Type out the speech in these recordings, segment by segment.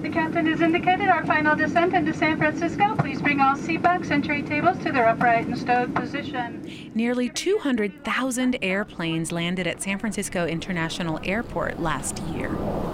the captain has indicated our final descent into San Francisco. Please bring all seatbacks and tray tables to their upright and stowed position. Nearly 200,000 airplanes landed at San Francisco International Airport last year.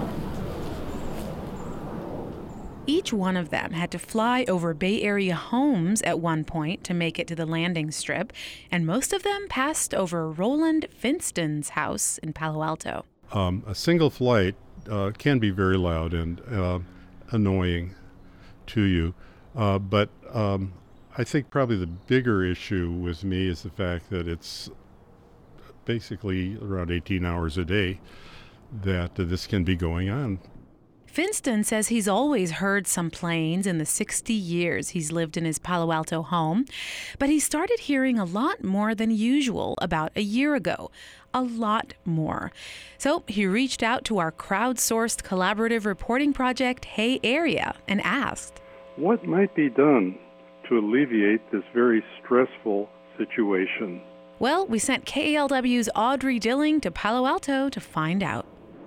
Each one of them had to fly over Bay Area homes at one point to make it to the landing strip, and most of them passed over Roland Finston's house in Palo Alto. A single flight can be very loud and annoying to you, but I think probably the bigger issue with me is the fact that it's basically around 18 hours a day that this can be going on. Finston says he's always heard some planes in the 60 years he's lived in his Palo Alto home, but he started hearing a lot more than usual about a year ago. A lot more. So he reached out to our crowdsourced collaborative reporting project, Hey Area, and asked, what might be done to alleviate this very stressful situation? Well, we sent KALW's Audrey Dilling to Palo Alto to find out.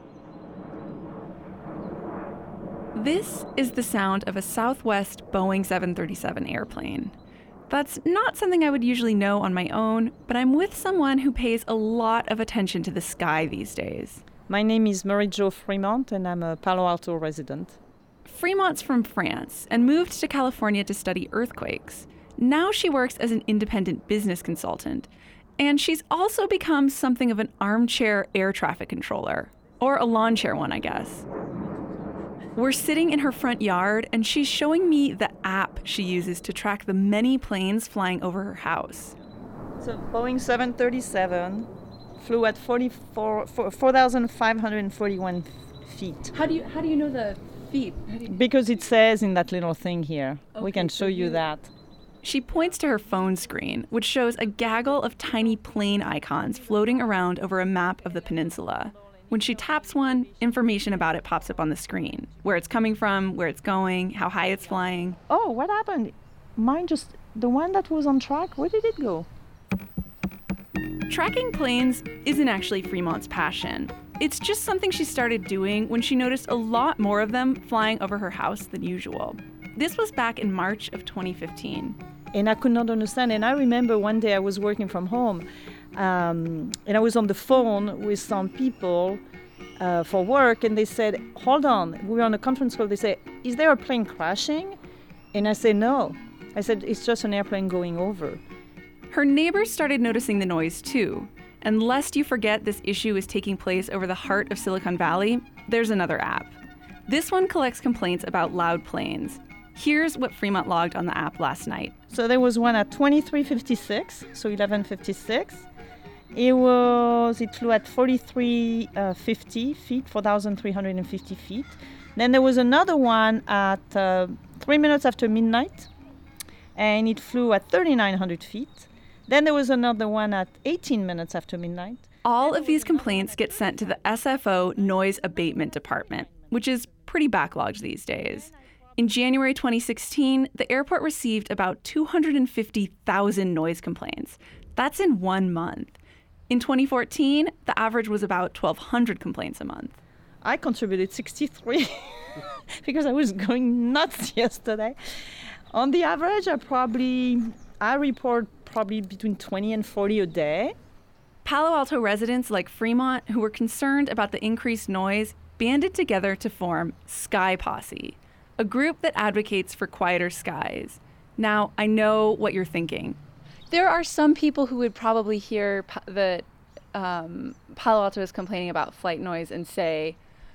This is the sound of a Southwest Boeing 737 airplane. That's not something I would usually know on my own, but I'm with someone who pays a lot of attention to the sky these days. My name is Marie-Jo Fremont, and I'm a Palo Alto resident. Fremont's from France and moved to California to study earthquakes. Now she works as an independent business consultant, and she's also become something of an armchair air traffic controller, or a lawn chair one, I guess. We're sitting in her front yard, and she's showing me the app she uses to track the many planes flying over her house. So Boeing 737 flew at 4,541 feet. How do you know the feet? Because it says in that little thing here. Okay, we can show you that. She points to her phone screen, which shows a gaggle of tiny plane icons floating around over a map of the peninsula. When she taps one, information about it pops up on the screen. Where it's coming from, where it's going, how high it's flying. Oh, what happened? Mine just, the one that was on track, where did it go? Tracking planes isn't actually Fremont's passion. It's just something she started doing when she noticed a lot more of them flying over her house than usual. This was back in March of 2015. And I could not understand. And I remember one day I was working from home, and I was on the phone with some people for work, and they said, hold on, we were on a conference call. They said, is there a plane crashing? And I said, no. I said, it's just an airplane going over. Her neighbors started noticing the noise too. And lest you forget this issue is taking place over the heart of Silicon Valley, there's another app. This one collects complaints about loud planes. Here's what Fremont logged on the app last night. So there was one at 2356, so 1156. It flew at 4350 feet, 4,350 feet. Then there was another one at 3 minutes after midnight, and it flew at 3,900 feet. Then there was another one at 18 minutes after midnight. All of these complaints get sent to the SFO Noise Abatement Department, which is pretty backlogged these days. In January 2016, the airport received about 250,000 noise complaints. That's in 1 month. In 2014, the average was about 1,200 complaints a month. I contributed 63 because I was going nuts yesterday. On the average, I report probably between 20 and 40 a day. Palo Alto residents like Fremont, who were concerned about the increased noise, banded together to form Sky Posse, a group that advocates for quieter skies. Now, I know what you're thinking. There are some people who would probably hear that Palo Alto is complaining about flight noise and say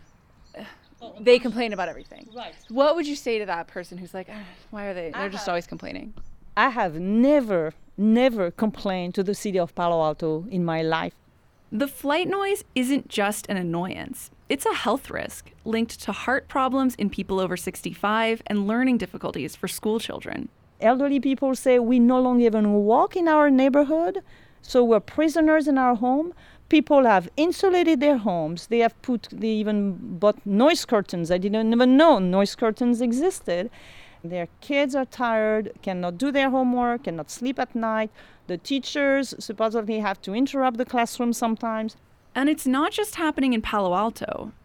they complain about everything. Right. What would you say to that person who's like, why are they? They're just always complaining. I have never complained to the city of Palo Alto in my life. The flight noise isn't just an annoyance. It's a health risk linked to heart problems in people over 65 and learning difficulties for school children. Elderly people say we no longer even walk in our neighborhood, so we're prisoners in our home. People have insulated their homes. They even bought noise curtains. I didn't even know noise curtains existed. Their kids are tired, cannot do their homework, cannot sleep at night. The teachers supposedly have to interrupt the classroom sometimes. And it's not just happening in Palo Alto.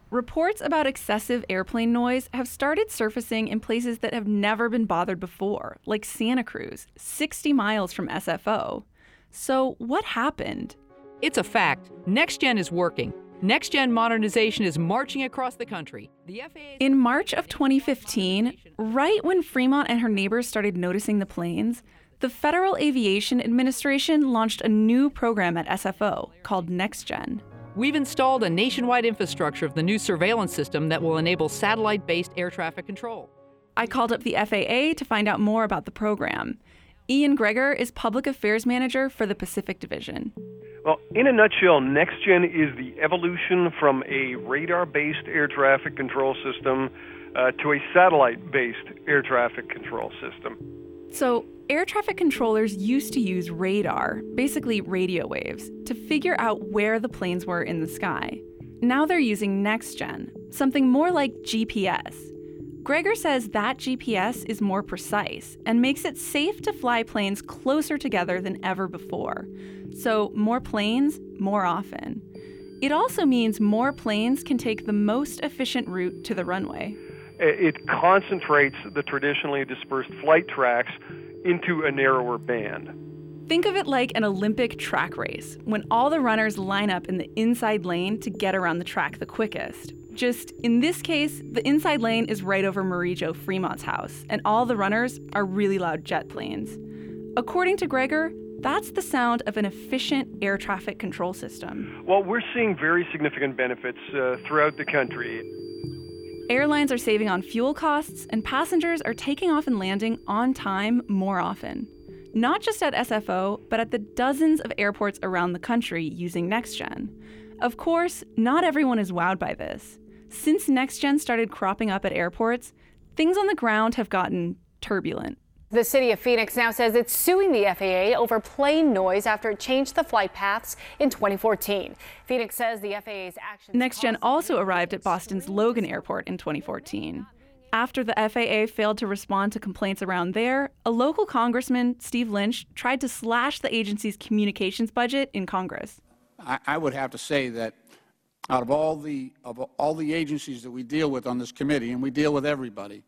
reports about excessive airplane noise have started surfacing in places that have never been bothered before, like Santa Cruz, 60 miles from SFO. So what happened? It's a fact. NextGen is working. NextGen modernization is marching across the country. The FAA In March of 2015, right when Fremont and her neighbors started noticing the planes, the Federal Aviation Administration launched a new program at SFO called NextGen. We've installed a nationwide infrastructure of the new surveillance system that will enable satellite-based air traffic control. I called up the FAA to find out more about the program. Ian Greger is Public Affairs Manager for the Pacific Division. Well, in a nutshell, NextGen is the evolution from a radar-based air traffic control system to a satellite-based air traffic control system. So, air traffic controllers used to use radar, basically radio waves, to figure out where the planes were in the sky. Now they're using NextGen, something more like GPS. Greger says that GPS is more precise and makes it safe to fly planes closer together than ever before. So, more planes, more often. It also means more planes can take the most efficient route to the runway. It concentrates the traditionally dispersed flight tracks into a narrower band. Think of it like an Olympic track race, when all the runners line up in the inside lane to get around the track the quickest. Just, in this case, the inside lane is right over Marie Jo Fremont's house, and all the runners are really loud jet planes. According to Greger, that's the sound of an efficient air traffic control system. Well, we're seeing very significant benefits throughout the country. Airlines are saving on fuel costs, and passengers are taking off and landing on time more often. Not just at SFO, but at the dozens of airports around the country using NextGen. Of course, not everyone is wowed by this. Since NextGen started cropping up at airports, things on the ground have gotten turbulent. The city of Phoenix now says it's suing the FAA over plane noise after it changed the flight paths in 2014. Phoenix says the FAA's actions... NextGen also arrived at Boston's Logan Airport in 2014. After the FAA failed to respond to complaints around there, a local congressman, Steve Lynch, tried to slash the agency's communications budget in Congress. I would have to say that out of all the agencies that we deal with on this committee, and we deal with everybody,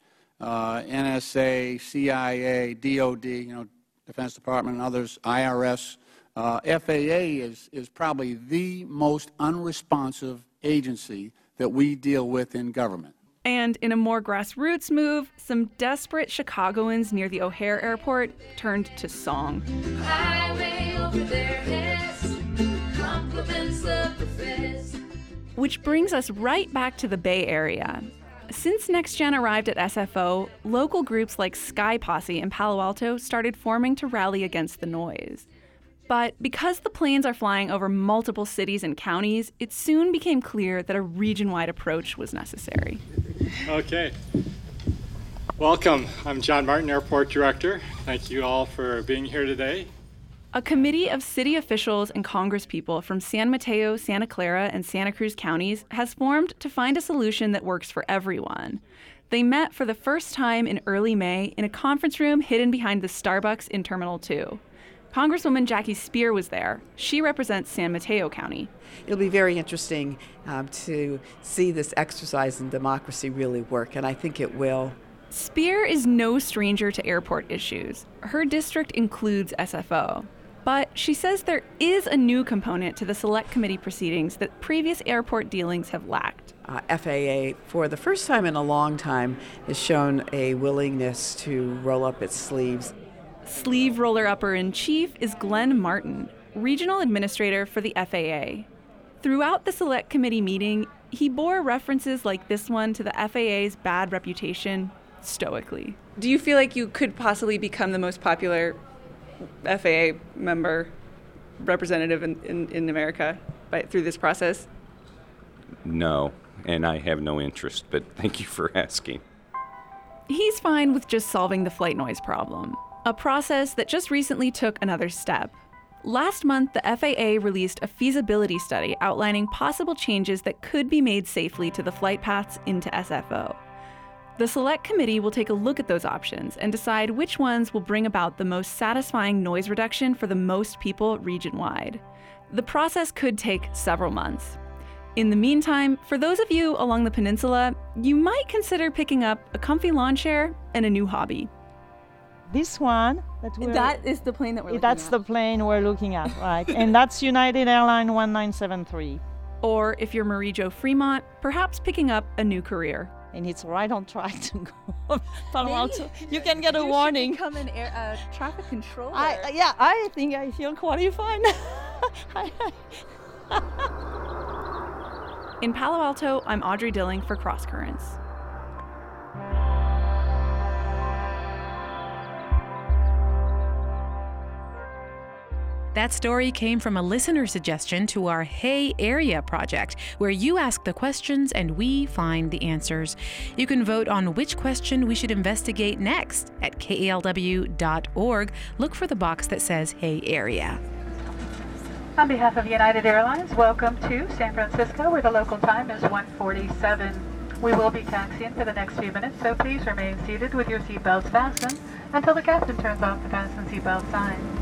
NSA, CIA, DOD, Defense Department and others, IRS, FAA is probably the most unresponsive agency that we deal with in government. And in a more grassroots move, some desperate Chicagoans near the O'Hare Airport turned to song. Highway over their heads, compliments of the feds. Which brings us right back to the Bay Area. Since NextGen arrived at SFO, local groups like Sky Posse in Palo Alto started forming to rally against the noise. But because the planes are flying over multiple cities and counties, it soon became clear that a region-wide approach was necessary. Okay. Welcome. I'm John Martin, Airport Director. Thank you all for being here today. A committee of city officials and congresspeople from San Mateo, Santa Clara, and Santa Cruz counties has formed to find a solution that works for everyone. They met for the first time in early May in a conference room hidden behind the Starbucks in Terminal 2. Congresswoman Jackie Speer was there. She represents San Mateo County. It'll be very interesting to see this exercise in democracy really work, and I think it will. Speer is no stranger to airport issues. Her district includes SFO. But she says there is a new component to the Select Committee proceedings that previous airport dealings have lacked. FAA, for the first time in a long time, has shown a willingness to roll up its sleeves. Sleeve roller-upper-in-chief is Glenn Martin, regional administrator for the FAA. Throughout the Select Committee meeting, he bore references like this one to the FAA's bad reputation stoically. Do you feel like you could possibly become the most popular FAA member representative in America through this process? No, and I have no interest, but thank you for asking. He's fine with just solving the flight noise problem, a process that just recently took another step. Last month, the FAA released a feasibility study outlining possible changes that could be made safely to the flight paths into SFO. The Select Committee will take a look at those options and decide which ones will bring about the most satisfying noise reduction for the most people region-wide. The process could take several months. In the meantime, for those of you along the peninsula, you might consider picking up a comfy lawn chair and a new hobby. This one, that is the plane that we're looking that's at. the plane we're looking at, right? And that's United Airlines 1973. Or if you're Marie Jo Fremont, perhaps picking up a new career. And it's right on track to go Palo Alto. You can get a warning. Become an traffic controller. I think I feel qualified. In Palo Alto, I'm Audrey Dilling for Cross Currents. That story came from a listener suggestion to our Hey Area project, where you ask the questions and we find the answers. You can vote on which question we should investigate next at KALW.org. Look for the box that says Hey Area. On behalf of United Airlines, welcome to San Francisco, where the local time is 1:47. We will be taxiing for the next few minutes, so please remain seated with your seatbelts fastened until the captain turns off the fasten seatbelt sign.